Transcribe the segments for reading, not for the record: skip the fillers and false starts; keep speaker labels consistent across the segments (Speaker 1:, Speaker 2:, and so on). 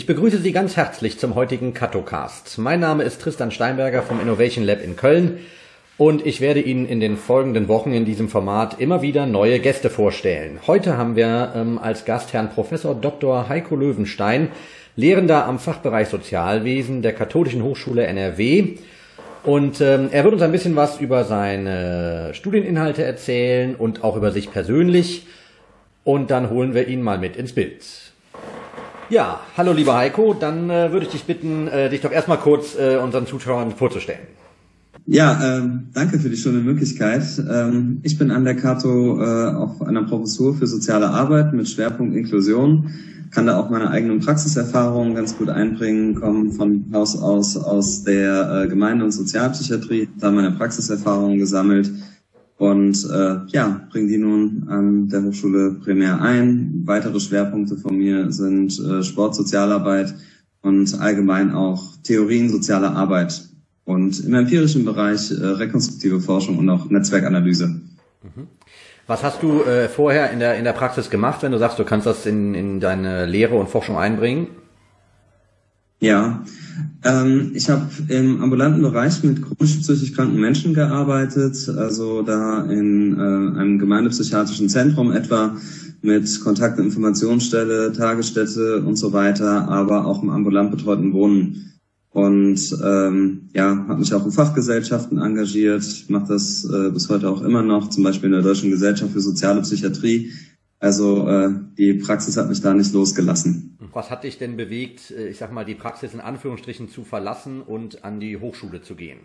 Speaker 1: Ich begrüße Sie ganz herzlich zum heutigen Cattocast. Mein Name ist Tristan Steinberger vom Innovation Lab in Köln und ich werde Ihnen in den folgenden Wochen in diesem Format immer wieder neue Gäste vorstellen. Heute haben wir als Gast Herrn Professor Dr. Heiko Löwenstein, Lehrender am Fachbereich Sozialwesen der Katholischen Hochschule NRW. Und er wird uns ein bisschen was über seine Studieninhalte erzählen und auch über sich persönlich. Und dann holen wir ihn mal mit ins Bild. Ja, hallo lieber Heiko, dann würde ich dich bitten, dich doch erstmal kurz unseren Zuschauern vorzustellen.
Speaker 2: Ja, danke für die schöne Möglichkeit. Ich bin an der Cato auf einer Professur für soziale Arbeit mit Schwerpunkt Inklusion, kann da auch meine eigenen Praxiserfahrungen ganz gut einbringen, komme von Haus aus der Gemeinde- und Sozialpsychiatrie, da meine Praxiserfahrungen gesammelt und bringe die nun an der Hochschule primär ein. Weitere Schwerpunkte von mir sind Sport, Sozialarbeit und allgemein auch Theorien sozialer Arbeit und im empirischen Bereich rekonstruktive Forschung und auch Netzwerkanalyse.
Speaker 1: Was hast du vorher in der Praxis gemacht, wenn du sagst, du kannst das in deine Lehre und Forschung einbringen?
Speaker 2: Ja, ich habe im ambulanten Bereich mit chronisch psychisch kranken Menschen gearbeitet, also da in einem gemeindepsychiatrischen Zentrum etwa mit Kontakt- und Informationsstelle, Tagesstätte und so weiter, aber auch im ambulant betreuten Wohnen. Und habe mich auch in Fachgesellschaften engagiert, mache das bis heute auch immer noch, zum Beispiel in der Deutschen Gesellschaft für soziale Psychiatrie. Also die Praxis hat mich da nicht losgelassen.
Speaker 1: Was hat dich denn bewegt, ich sag mal, die Praxis in Anführungsstrichen zu verlassen und an die Hochschule zu gehen?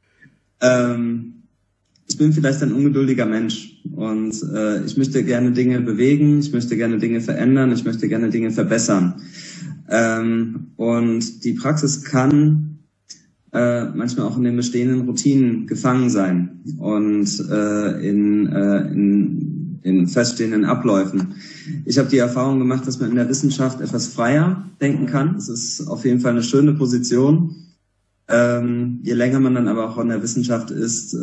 Speaker 2: Ich bin vielleicht ein ungeduldiger Mensch und ich möchte gerne Dinge bewegen, ich möchte gerne Dinge verändern, ich möchte gerne Dinge verbessern. Und die Praxis kann manchmal auch in den bestehenden Routinen gefangen sein und in feststehenden Abläufen. Ich habe die Erfahrung gemacht, dass man in der Wissenschaft etwas freier denken kann. Es ist auf jeden Fall eine schöne Position. Je länger man dann aber auch in der Wissenschaft ist,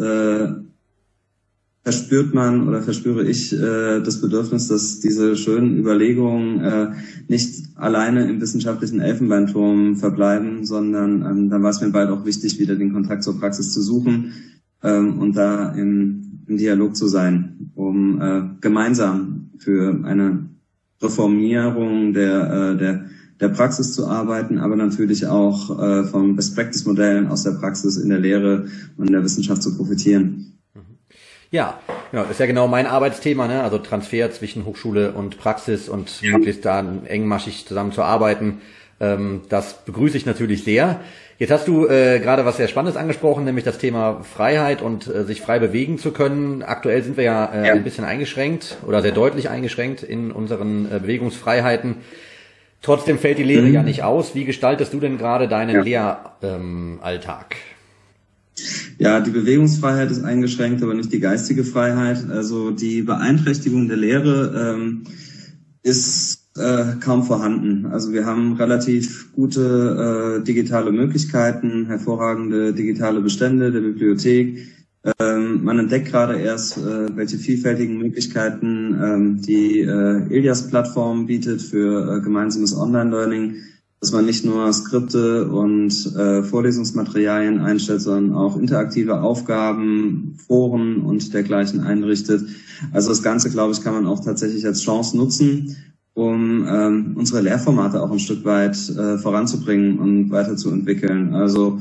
Speaker 2: verspüre ich das Bedürfnis, dass diese schönen Überlegungen nicht alleine im wissenschaftlichen Elfenbeinturm verbleiben, sondern dann war es mir bald auch wichtig, wieder den Kontakt zur Praxis zu suchen und da im Dialog zu sein, um gemeinsam für eine Reformierung der Praxis zu arbeiten, aber natürlich auch von Best-Practice-Modellen aus der Praxis in der Lehre und in der Wissenschaft zu profitieren.
Speaker 1: Ja, genau, das ist ja genau mein Arbeitsthema, ne? Also Transfer zwischen Hochschule und Praxis und möglichst da engmaschig zusammenzuarbeiten. Das begrüße ich natürlich sehr. Jetzt hast du gerade was sehr Spannendes angesprochen, nämlich das Thema Freiheit und sich frei bewegen zu können. Aktuell sind wir ja ein bisschen eingeschränkt oder sehr deutlich eingeschränkt in unseren Bewegungsfreiheiten. Trotzdem fällt die Lehre ja nicht aus. Wie gestaltest du denn gerade deinen Lehralltag?
Speaker 2: Ja, die Bewegungsfreiheit ist eingeschränkt, aber nicht die geistige Freiheit. Also die Beeinträchtigung der Lehre ist kaum vorhanden. Also wir haben relativ gute digitale Möglichkeiten, hervorragende digitale Bestände der Bibliothek. Man entdeckt gerade erst, welche vielfältigen Möglichkeiten die Ilias-Plattform bietet für gemeinsames Online-Learning, dass man nicht nur Skripte und Vorlesungsmaterialien einstellt, sondern auch interaktive Aufgaben, Foren und dergleichen einrichtet. Also das Ganze, glaube ich, kann man auch tatsächlich als Chance nutzen, um unsere Lehrformate auch ein Stück weit voranzubringen und weiterzuentwickeln. Also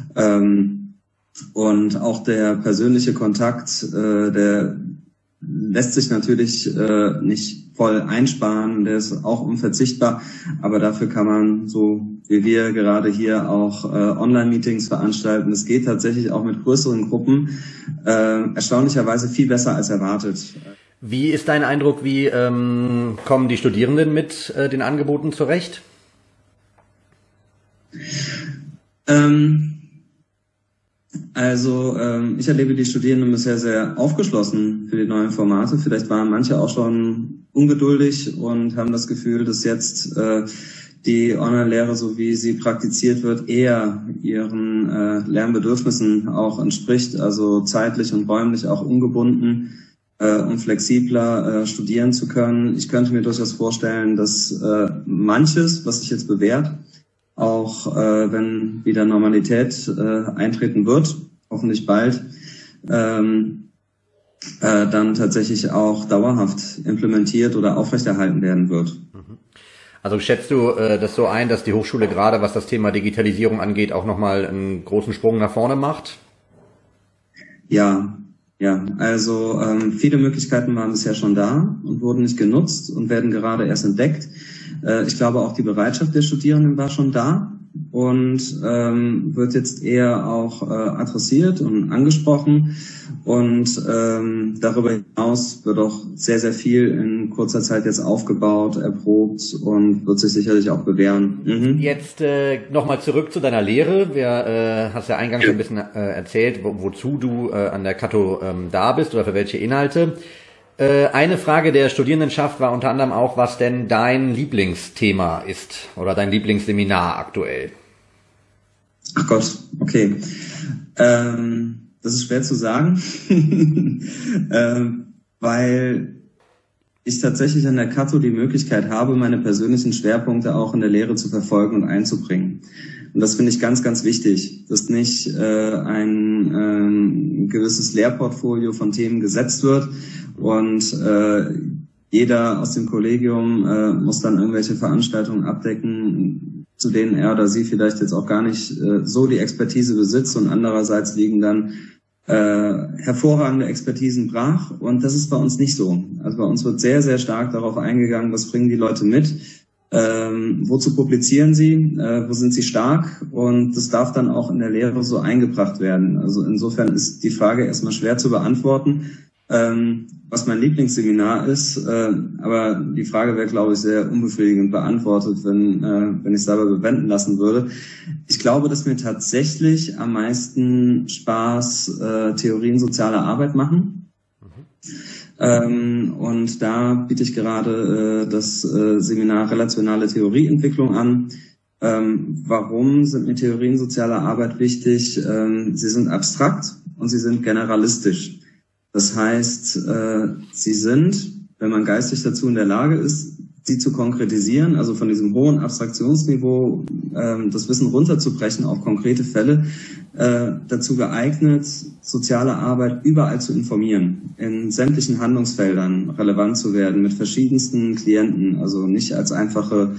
Speaker 2: und auch der persönliche Kontakt, der lässt sich natürlich nicht voll einsparen, der ist auch unverzichtbar, aber dafür kann man, so wie wir gerade hier, auch Online-Meetings veranstalten. Es geht tatsächlich auch mit größeren Gruppen, erstaunlicherweise viel besser als erwartet.
Speaker 1: Wie ist dein Eindruck, wie kommen die Studierenden mit den Angeboten zurecht?
Speaker 2: Ich erlebe die Studierenden bisher sehr aufgeschlossen für die neuen Formate. Vielleicht waren manche auch schon ungeduldig und haben das Gefühl, dass jetzt die Online-Lehre, so wie sie praktiziert wird, eher ihren Lernbedürfnissen auch entspricht, also zeitlich und räumlich auch ungebunden und flexibler studieren zu können. Ich könnte mir durchaus vorstellen, dass manches, was sich jetzt bewährt, auch wenn wieder Normalität eintreten wird, hoffentlich bald, dann tatsächlich auch dauerhaft implementiert oder aufrechterhalten werden wird.
Speaker 1: Also schätzt du das so ein, dass die Hochschule gerade, was das Thema Digitalisierung angeht, auch nochmal einen großen Sprung nach vorne macht?
Speaker 2: Ja, also viele Möglichkeiten waren bisher schon da und wurden nicht genutzt und werden gerade erst entdeckt. Ich glaube, auch die Bereitschaft der Studierenden war schon da und wird jetzt eher auch adressiert und angesprochen. Und darüber hinaus wird auch sehr, sehr viel in kurzer Zeit jetzt aufgebaut, erprobt und wird sich sicherlich auch bewähren.
Speaker 1: Jetzt nochmal zurück zu deiner Lehre. Hast ja eingangs ein bisschen erzählt, wozu du an der Cato da bist oder für welche Inhalte. Eine Frage der Studierendenschaft war unter anderem auch, was denn dein Lieblingsthema ist oder dein Lieblingsseminar aktuell.
Speaker 2: Ach Gott, okay. Das ist schwer zu sagen, weil ich tatsächlich an der Cato die Möglichkeit habe, meine persönlichen Schwerpunkte auch in der Lehre zu verfolgen und einzubringen. Und das finde ich ganz, ganz wichtig, dass nicht ein gewisses Lehrportfolio von Themen gesetzt wird und jeder aus dem Kollegium muss dann irgendwelche Veranstaltungen abdecken, zu denen er oder sie vielleicht jetzt auch gar nicht so die Expertise besitzt, und andererseits liegen dann hervorragende Expertisen brach, und das ist bei uns nicht so. Also bei uns wird sehr, sehr stark darauf eingegangen, was bringen die Leute mit, wozu publizieren sie, wo sind sie stark, und das darf dann auch in der Lehre so eingebracht werden. Also insofern ist die Frage erstmal schwer zu beantworten, was mein Lieblingsseminar ist, aber die Frage wäre, glaube ich, sehr unbefriedigend beantwortet, wenn ich es dabei bewenden lassen würde. Ich glaube, dass mir tatsächlich am meisten Spaß Theorien sozialer Arbeit machen. Und da biete ich gerade das Seminar Relationale Theorieentwicklung an. Warum sind mir Theorien sozialer Arbeit wichtig? Sie sind abstrakt und sie sind generalistisch. Das heißt, sie sind, wenn man geistig dazu in der Lage ist, sie zu konkretisieren, also von diesem hohen Abstraktionsniveau das Wissen runterzubrechen auf konkrete Fälle, dazu geeignet, soziale Arbeit überall zu informieren, in sämtlichen Handlungsfeldern relevant zu werden, mit verschiedensten Klienten, also nicht als einfache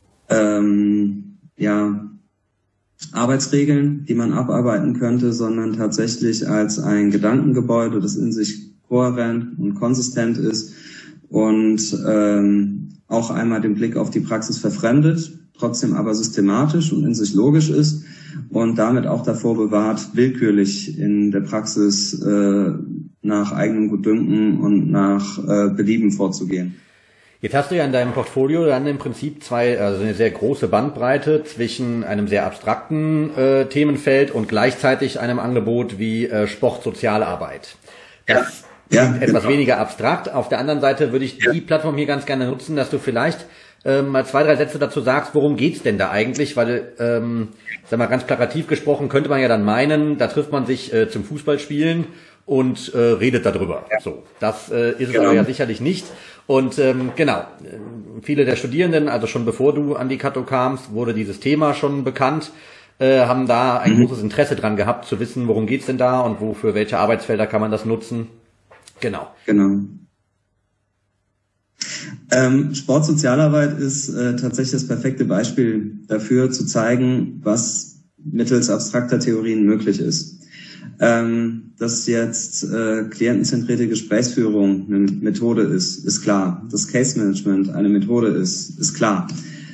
Speaker 2: Arbeitsregeln, die man abarbeiten könnte, sondern tatsächlich als ein Gedankengebäude, das in sich kohärent und konsistent ist und auch einmal den Blick auf die Praxis verfremdet, trotzdem aber systematisch und in sich logisch ist und damit auch davor bewahrt, willkürlich in der Praxis nach eigenem Gutdünken und nach Belieben vorzugehen.
Speaker 1: Jetzt hast du ja in deinem Portfolio dann im Prinzip also eine sehr große Bandbreite zwischen einem sehr abstrakten Themenfeld und gleichzeitig einem Angebot wie Sport-Sozialarbeit. Das klingt etwas weniger abstrakt. Auf der anderen Seite würde ich die Plattform hier ganz gerne nutzen, dass du vielleicht mal 2, 3 Sätze dazu sagst, worum geht's denn da eigentlich? Weil, sag mal, ganz plakativ gesprochen, könnte man ja dann meinen, da trifft man sich zum Fußballspielen und redet darüber. So, das ist es aber ja sicherlich nicht. Und viele der Studierenden, also schon bevor du an die Cato kamst, wurde dieses Thema schon bekannt, haben da ein großes Interesse dran gehabt, zu wissen, worum geht's denn da und für welche Arbeitsfelder kann man das nutzen. Genau.
Speaker 2: Sportsozialarbeit ist tatsächlich das perfekte Beispiel dafür, zu zeigen, was mittels abstrakter Theorien möglich ist. Dass jetzt klientenzentrierte Gesprächsführung eine Methode ist klar. Dass Case Management eine Methode ist klar.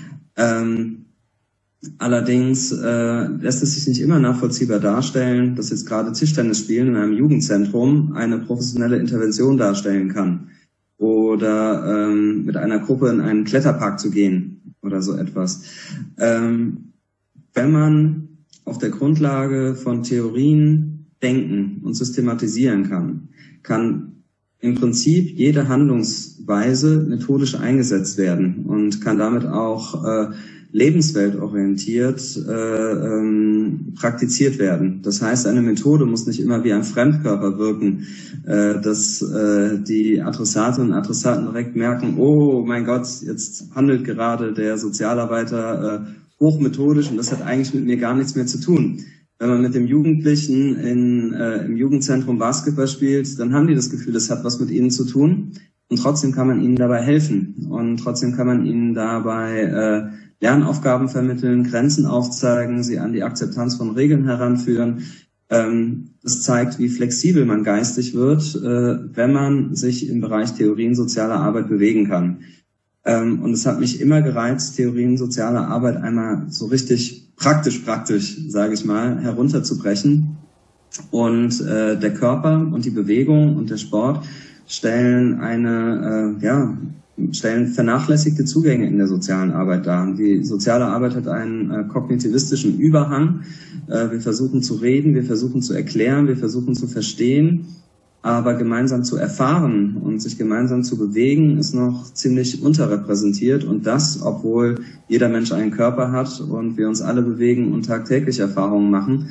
Speaker 2: Allerdings lässt es sich nicht immer nachvollziehbar darstellen, dass jetzt gerade Tischtennisspielen in einem Jugendzentrum eine professionelle Intervention darstellen kann. Oder mit einer Gruppe in einen Kletterpark zu gehen oder so etwas. Wenn man auf der Grundlage von Theorien denken und systematisieren kann im Prinzip jede Handlungsweise methodisch eingesetzt werden und kann damit auch lebensweltorientiert praktiziert werden. Das heißt, eine Methode muss nicht immer wie ein Fremdkörper wirken, dass die Adressatinnen und Adressaten direkt merken, oh mein Gott, jetzt handelt gerade der Sozialarbeiter hochmethodisch und das hat eigentlich mit mir gar nichts mehr zu tun. Wenn man mit dem Jugendlichen im Jugendzentrum Basketball spielt, dann haben die das Gefühl, das hat was mit ihnen zu tun und trotzdem kann man ihnen dabei helfen und trotzdem kann man ihnen dabei Lernaufgaben vermitteln, Grenzen aufzeigen, sie an die Akzeptanz von Regeln heranführen. Das zeigt, wie flexibel man geistig wird, wenn man sich im Bereich Theorien sozialer Arbeit bewegen kann. Und es hat mich immer gereizt, Theorien sozialer Arbeit einmal so richtig praktisch, sage ich mal, herunterzubrechen. Und der Körper und die Bewegung und der Sport stellen stellen vernachlässigte Zugänge in der sozialen Arbeit dar. Die soziale Arbeit hat einen kognitivistischen Überhang. Wir versuchen zu reden, wir versuchen zu erklären, wir versuchen zu verstehen, aber gemeinsam zu erfahren und sich gemeinsam zu bewegen, ist noch ziemlich unterrepräsentiert und das, obwohl jeder Mensch einen Körper hat und wir uns alle bewegen und tagtäglich Erfahrungen machen.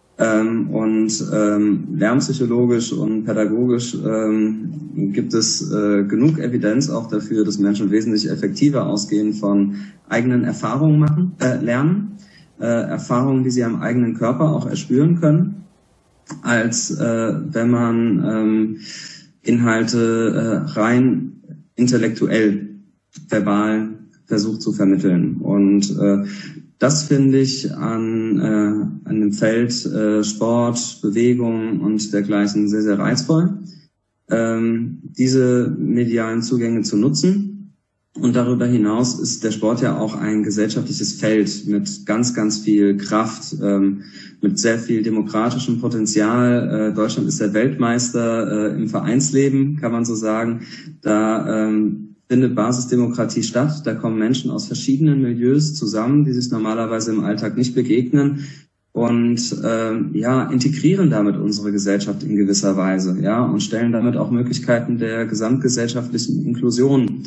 Speaker 2: Lernpsychologisch und pädagogisch gibt es genug Evidenz auch dafür, dass Menschen wesentlich effektiver ausgehen von eigenen Erfahrungen lernen, Erfahrungen, die sie am eigenen Körper auch erspüren können, als wenn man Inhalte rein intellektuell, verbal versucht zu vermitteln. Und das finde ich an dem Feld Sport, Bewegung und dergleichen sehr, sehr reizvoll, diese medialen Zugänge zu nutzen. Und darüber hinaus ist der Sport ja auch ein gesellschaftliches Feld mit ganz, ganz viel Kraft, mit sehr viel demokratischem Potenzial. Deutschland ist der Weltmeister im Vereinsleben, kann man so sagen. Da findet Basisdemokratie statt. Da kommen Menschen aus verschiedenen Milieus zusammen, die sich normalerweise im Alltag nicht begegnen und integrieren damit unsere Gesellschaft in gewisser Weise, und stellen damit auch Möglichkeiten der gesamtgesellschaftlichen Inklusion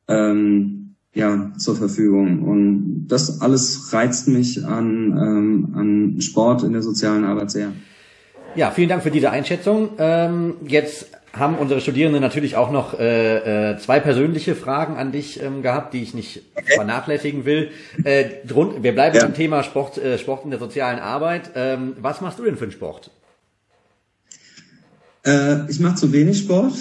Speaker 2: zur Verfügung. Und das alles reizt mich an Sport in der sozialen Arbeit sehr.
Speaker 1: Ja, vielen Dank für diese Einschätzung. Jetzt haben unsere Studierenden natürlich auch noch zwei persönliche Fragen an dich gehabt, die ich nicht vernachlässigen will. Wir bleiben beim Thema Sport in der sozialen Arbeit. Was machst du denn für einen Sport?
Speaker 2: Ich mache zu wenig Sport,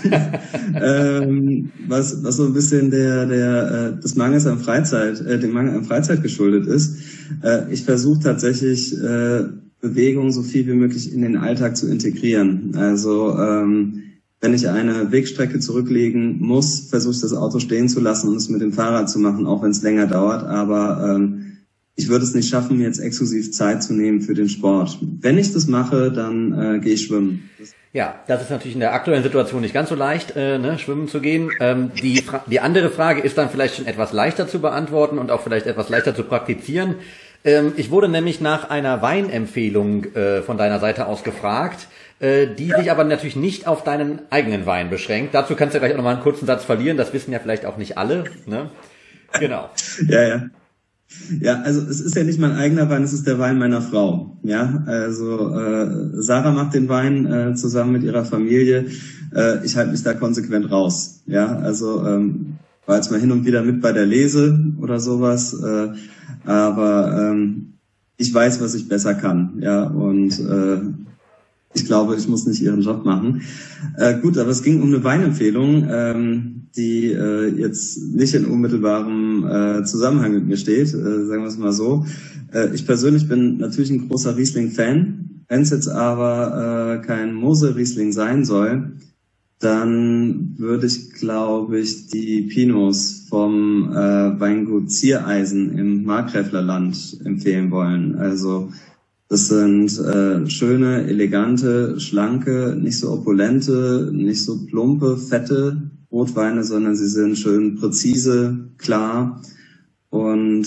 Speaker 2: was so ein bisschen des Mangels an Freizeit, dem Mangel an Freizeit geschuldet ist. Ich versuche tatsächlich Bewegung so viel wie möglich in den Alltag zu integrieren. Also wenn ich eine Wegstrecke zurücklegen muss, versuche ich das Auto stehen zu lassen und es mit dem Fahrrad zu machen, auch wenn es länger dauert. Aber ich würde es nicht schaffen, mir jetzt exklusiv Zeit zu nehmen für den Sport. Wenn ich das mache, dann gehe ich schwimmen.
Speaker 1: Ja, das ist natürlich in der aktuellen Situation nicht ganz so leicht, schwimmen zu gehen. Die andere Frage ist dann vielleicht schon etwas leichter zu beantworten und auch vielleicht etwas leichter zu praktizieren. Ich wurde nämlich nach einer Weinempfehlung von deiner Seite aus gefragt, die sich aber natürlich nicht auf deinen eigenen Wein beschränkt. Dazu kannst du gleich auch nochmal einen kurzen Satz verlieren, das wissen ja vielleicht auch nicht alle. Ne? Genau.
Speaker 2: Ja, also es ist ja nicht mein eigener Wein, es ist der Wein meiner Frau. Ja, also Sarah macht den Wein zusammen mit ihrer Familie. Ich halte mich da konsequent raus. Ja, also war jetzt mal hin und wieder mit bei der Lese oder sowas, aber ich weiß, was ich besser kann. Ja, und ich glaube, ich muss nicht ihren Job machen. Gut, aber es ging um eine Weinempfehlung, die jetzt nicht in unmittelbarem Zusammenhang mit mir steht, sagen wir es mal so. Ich persönlich bin natürlich ein großer Riesling-Fan. Wenn es jetzt aber kein Mosel-Riesling sein soll, dann würde ich, glaube ich, die Pinots vom Weingut Ziereisen im Markgräflerland empfehlen wollen. Also das sind schöne, elegante, schlanke, nicht so opulente, nicht so plumpe, fette Rotweine, sondern sie sind schön präzise, klar und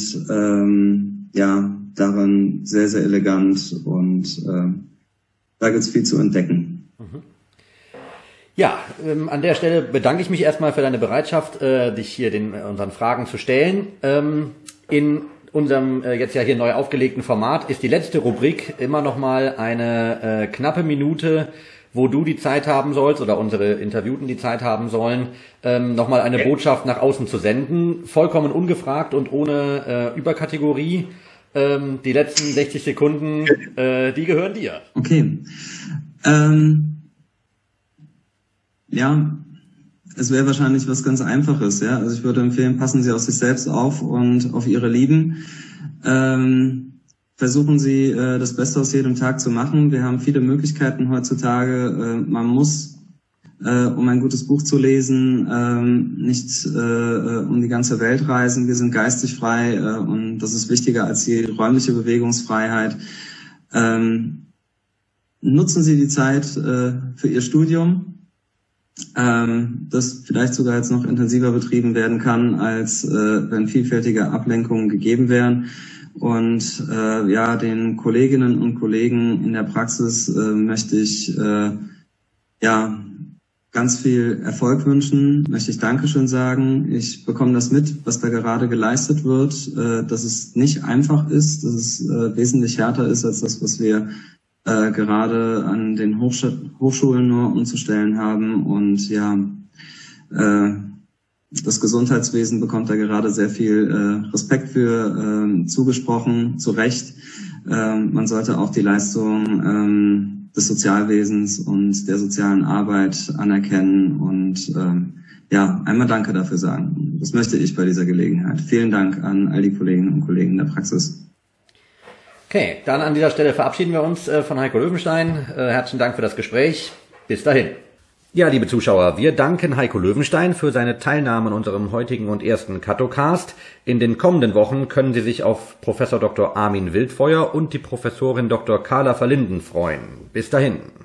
Speaker 2: darin sehr, sehr elegant und da gibt's viel zu entdecken.
Speaker 1: Mhm. Ja, an der Stelle bedanke ich mich erstmal für deine Bereitschaft, dich hier unseren Fragen zu stellen. In unserem jetzt ja hier neu aufgelegten Format ist die letzte Rubrik immer noch mal eine knappe Minute wo du die Zeit haben sollst oder unsere Interviewten die Zeit haben sollen, nochmal eine Botschaft nach außen zu senden. Vollkommen ungefragt und ohne Überkategorie. Die letzten 60 Sekunden, die gehören dir.
Speaker 2: Okay. Ja, es wäre wahrscheinlich was ganz Einfaches, ja. Also ich würde empfehlen, passen Sie auf sich selbst auf und auf Ihre Lieben. Versuchen Sie, das Beste aus jedem Tag zu machen. Wir haben viele Möglichkeiten heutzutage. Man muss, um ein gutes Buch zu lesen, nicht um die ganze Welt reisen. Wir sind geistig frei und das ist wichtiger als die räumliche Bewegungsfreiheit. Nutzen Sie die Zeit für Ihr Studium, das vielleicht sogar jetzt noch intensiver betrieben werden kann, als wenn vielfältige Ablenkungen gegeben wären. Und den Kolleginnen und Kollegen in der Praxis möchte ich ganz viel Erfolg wünschen, möchte ich Dankeschön sagen. Ich bekomme das mit, was da gerade geleistet wird, dass es nicht einfach ist, dass es wesentlich härter ist als das, was wir gerade an den Hochschulen nur umzustellen haben. Und das Gesundheitswesen bekommt da gerade sehr viel Respekt für zugesprochen, zu Recht. Man sollte auch die Leistung des Sozialwesens und der sozialen Arbeit anerkennen und einmal Danke dafür sagen. Das möchte ich bei dieser Gelegenheit. Vielen Dank an all die Kolleginnen und Kollegen der Praxis.
Speaker 1: Okay, dann an dieser Stelle verabschieden wir uns von Heiko Löwenstein. Herzlichen Dank für das Gespräch. Bis dahin. Ja, liebe Zuschauer, wir danken Heiko Löwenstein für seine Teilnahme an unserem heutigen und ersten Kattocast. In den kommenden Wochen können Sie sich auf Professor Dr. Armin Wildfeuer und die Professorin Dr. Carla Verlinden freuen. Bis dahin.